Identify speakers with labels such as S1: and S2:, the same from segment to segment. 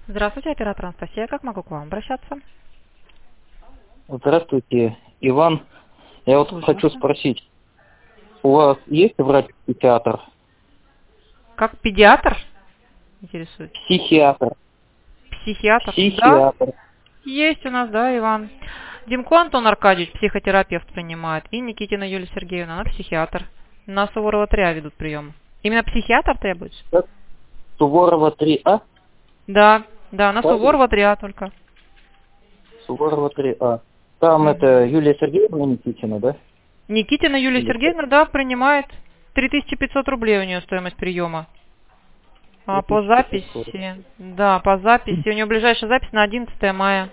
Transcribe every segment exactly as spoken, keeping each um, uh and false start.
S1: Здравствуйте, оператор Анастасия. Как могу к вам обращаться?
S2: Здравствуйте, Иван. Я вот
S1: Слушаю
S2: хочу
S1: вас.
S2: спросить, у вас есть врач-психиатр?
S1: Как педиатр? Интересует.
S2: Психиатр.
S1: Психиатр? Да,
S2: Психиатр.
S1: есть у нас, да, Иван. Димко Антон Аркадьевич, психотерапевт, принимает. И Никитина Юлия Сергеевна, она психиатр. На Суворова три А ведут прием. Именно психиатр требуется?
S2: Как? Суворова три А?
S1: Да, да, на
S2: Правильно?
S1: Суворова три А только.
S2: Суворова три А. Там
S1: Мгм.
S2: это Юлия Сергеевна Никитина, да?
S1: Никитина Юлия
S2: Или кто?
S1: Сергеевна, да, принимает. три тысячи пятьсот рублей у нее стоимость приема. А по
S2: три тысячи пятьсот.
S1: записи, да, по записи, у нее ближайшая запись на одиннадцатое мая.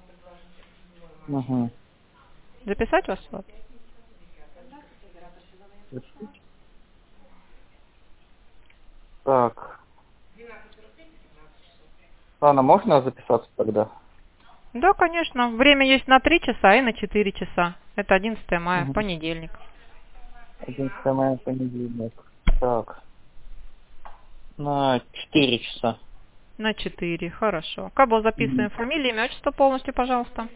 S2: Угу.
S1: Записать вас? Вот.
S2: Так. Анна, можно записаться тогда?
S1: Да, конечно. Время есть на три часа и на четыре часа. Это одиннадцатое мая,
S2: Угу.
S1: понедельник.
S2: одиннадцатое мая, понедельник. Так. На четыре часа.
S1: На четыре, хорошо. Кабо
S2: Мгм.
S1: записываем фамилию, имя, отчество полностью, пожалуйста.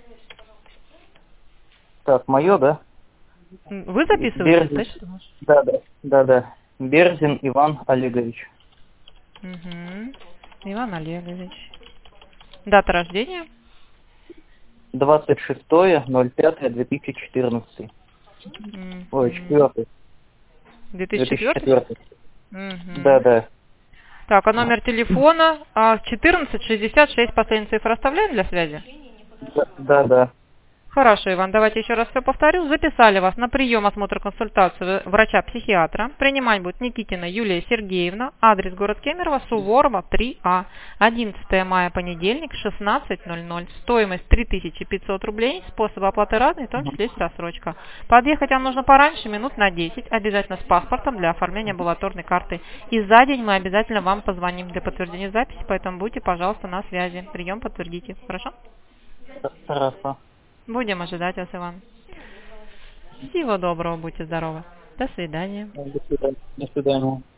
S2: Так, мое, да?
S1: М, Вы записываете?
S2: Берзин.
S1: Да, что ли?
S2: Да, да, да, да. Берзин Иван Олегович.
S1: Угу. Иван Олегович. Дата рождения?
S2: двадцать шестое ноль пятое две тысячи четырнадцатый. Ой,
S1: Угу.
S2: четвертый.
S1: две тысячи
S2: две тысячи
S1: четвёртый?
S2: четвертый. Да,
S1: Угу.
S2: да.
S1: Так, а номер телефона а, четырнадцать шестьдесят шесть, последняя цифра оставляем для связи?
S2: Да, да, да.
S1: Хорошо, Иван, давайте еще раз все повторю. Записали вас на прием, осмотр, консультацию врача-психиатра. Принимать будет Никитина Юлия Сергеевна. Адрес город Кемерово, Суворова три А. одиннадцатое мая, понедельник, шестнадцать ноль ноль. Стоимость три тысячи пятьсот рублей. Способ оплаты разный, в том числе есть рассрочка. Подъехать вам нужно пораньше, минут на десять. Обязательно с паспортом для оформления амбулаторной карты. И за день мы обязательно вам позвоним для подтверждения записи, поэтому будьте, пожалуйста, на связи. Прием подтвердите. Хорошо?
S2: Хорошо.
S1: Будем ожидать вас, Иван. Всего доброго, будьте здоровы. До свидания.
S2: До свидания. До свидания.